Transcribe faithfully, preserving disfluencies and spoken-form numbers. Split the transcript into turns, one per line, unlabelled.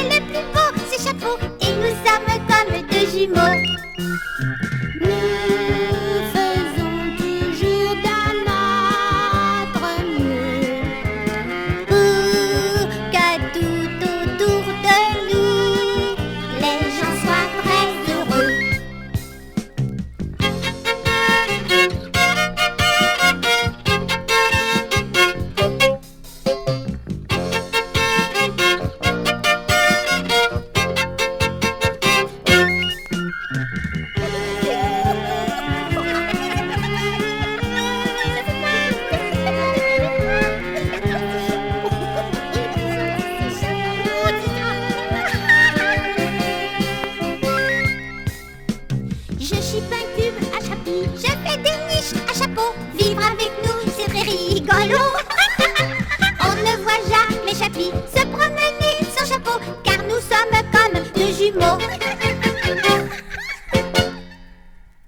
le plus beau, ce chapeau, et nous sommes comme deux jumeaux. Nous faisons toujours de notre mieux pour que tout autour de nous, les gens soient très heureux. Je suis un cube à chapitre, je fais des niches à chapeau, vivre avec